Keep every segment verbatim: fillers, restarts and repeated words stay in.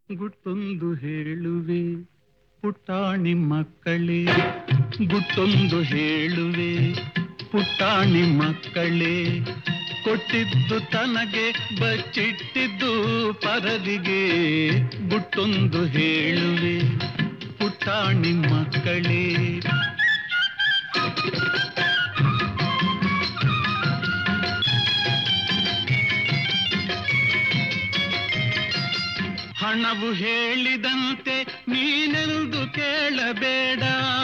ಗುಟ್ಟೊಂದು ಹೇಳುವೆ ಪುಟಾಣಿ ಮಕ್ಕಳೇ, ಗುಟ್ಟೊಂದು ಹೇಳುವೆ ಪುಟಾಣಿ ಮಕ್ಕಳೇ, ಕೊಟ್ಟಿದ್ದು ತನಗೆ ಬಚ್ಚಿಟ್ಟಿದ್ದು ಪರದಿಗೆ. ಗುಟ್ಟೊಂದು ಹೇಳುವೆ ಪುಟಾಣಿ ಮಕ್ಕಳೇ. ಹಣವು ಹೇಳಿದಂತೆ ನೀನೆಂದು ಕೇಳಬೇಡ,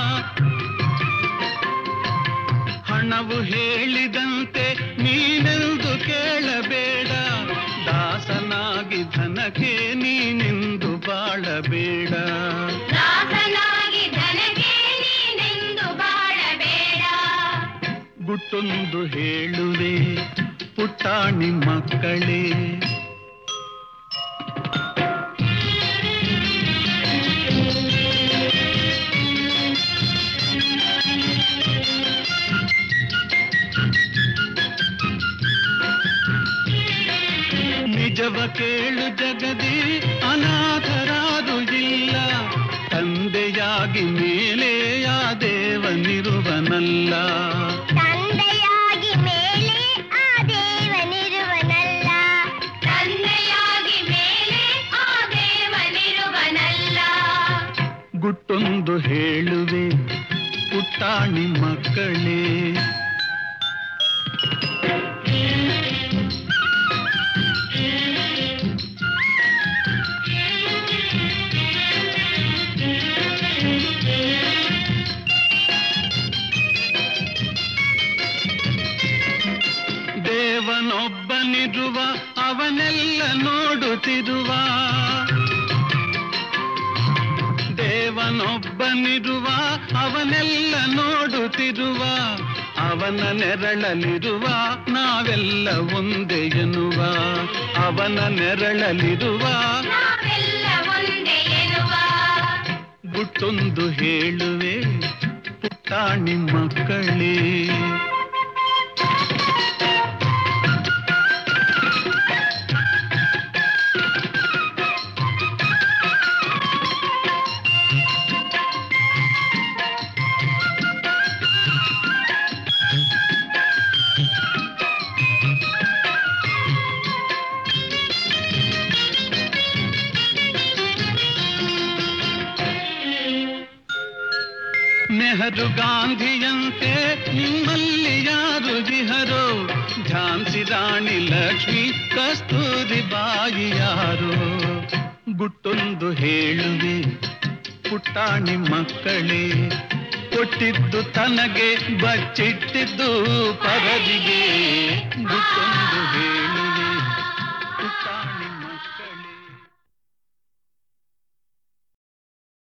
ಹಣವು ಹೇಳಿದಂತೆ ನೀನೆಂದು ಕೇಳಬೇಡ, ದಾಸನಾಗಿ ಧನಕ್ಕೆ ನೀನೆಂದು ಬಾಳಬೇಡ, ದಾಸನಾಗಿ ಧನಕ್ಕೆ ನೀನೆಂದು ಬಾಳಬೇಡ. ಗುಟ್ಟೊಂದು ಹೇಳುವೆ ಪುಟಾಣಿ ಮಕ್ಕಳೇ. ನಿಜವ ಕೇಳು ಜಗದಿ ಅನಾಥರಾದು ಇಲ್ಲ, ತಂದೆಯಾಗಿ ಮೇಲೆ ಆ ದೇವನಿರುವನಲ್ಲ, ತಂದೆಯಾಗಿ ಮೇಲೆ ಆ ದೇವನಿರುವನಲ್ಲ, ತಂದೆಯಾಗಿ ಮೇಲೆ ಆ ದೇವನಿರುವನಲ್ಲ. ಗುಟ್ಟೊಂದು ಹೇಳುವೆ ಪುಟಾಣಿ ಮಕ್ಕಳೇ. ದೇವನೊಬ್ಬನಿರುವ ಅವನೆಲ್ಲ ನೋಡುತ್ತಿರುವ, ದೇವನೊಬ್ಬನಿರುವ ಅವನೆಲ್ಲ ನೋಡುತ್ತಿರುವ, ಅವನ ನೆರಳಲಿರುವ ನಾವೆಲ್ಲ ಒಂದೇ ಎನ್ನುವ, ಅವನ ನೆರಳಲಿರುವ ನಾವೆಲ್ಲ ಒಂದೇ ಎನ್ನುವ. ಗುಟ್ಟೊಂದು ಹೇಳುವೆ ಪುಟಾಣಿ ಮಕ್ಕಳೇ. ನೆಹರು ಗಾಂಧಿಯಂತೆ ನಿಮ್ಮಲ್ಲಿ ಯಾರು ಜಿಹರೋ, ಝಾನ್ಸಿ ರಾಣಿ ಲಕ್ಷ್ಮಿ ಕಸ್ತೂರಿ ಬಾಯಿ ಯಾರು. ಗುಟ್ಟೊಂದು ಹೇಳುವೆ ಪುಟಾಣಿ ಮಕ್ಕಳೇ, ಕೊಟ್ಟಿದ್ದು ತನಗೆ ಬಚ್ಚಿಟ್ಟಿದ್ದು ಪರದಿಗೆ. ಗುಟ್ಟೊಂದು ಹೇಳುವೆ